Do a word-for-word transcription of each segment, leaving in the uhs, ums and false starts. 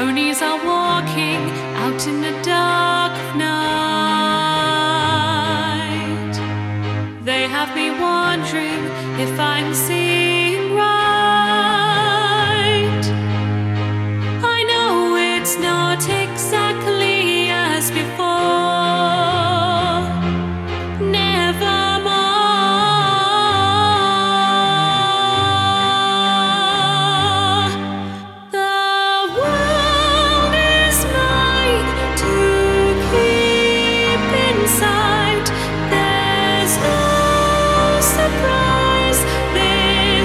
Ponies are walking out in the dark of night. They have me wondering if I'm seeing right. I know it's not exactly as before. Nevermore. The world is mine to keep inside. There's no surprise this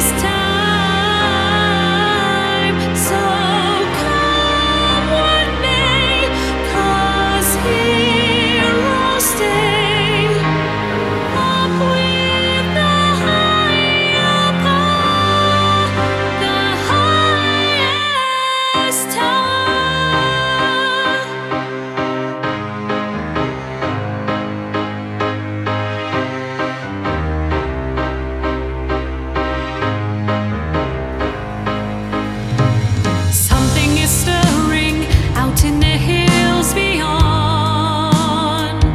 time. So come what may, 'cause here I'll stay. Up with the higher power, the highest tower. Something is stirring out in the hills beyond.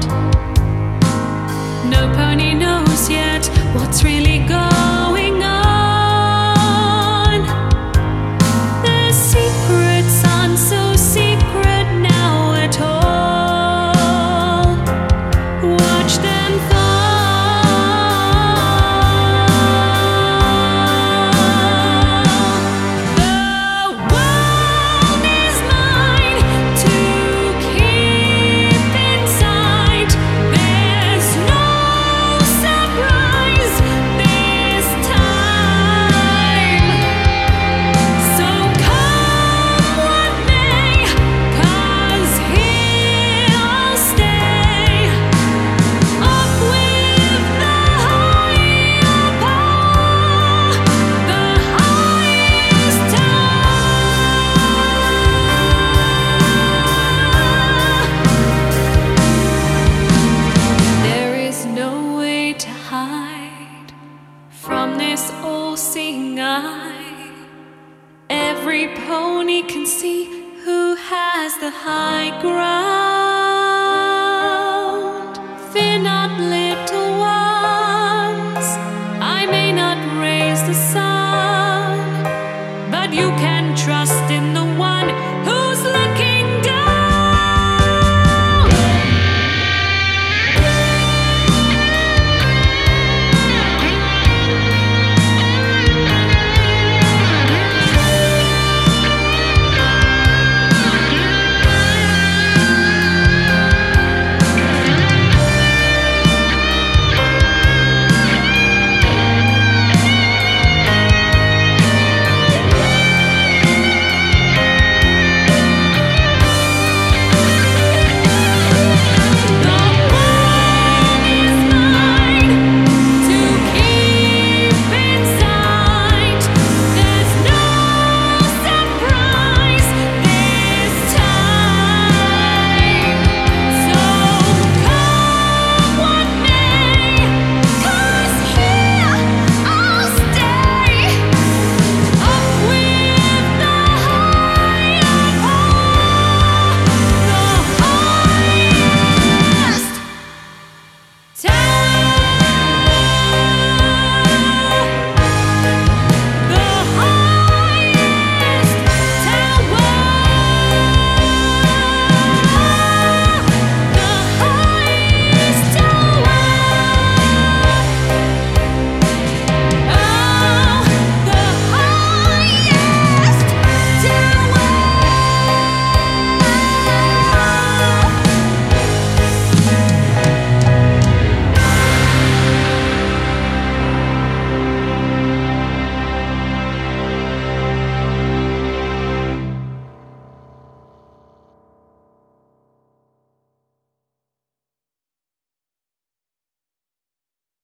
No pony knows yet what's really going on. The secrets aren't so secret now at all. Watch them fall. The world is mine to keep inside. There's no surprise this time. So come what may, 'cause here I'll stay. Up with the higher power, the highest tower. There is no way to hide from this all-seeing eye. Every pony can see who has the high ground. Fear not, little ones, I may not raise the sun.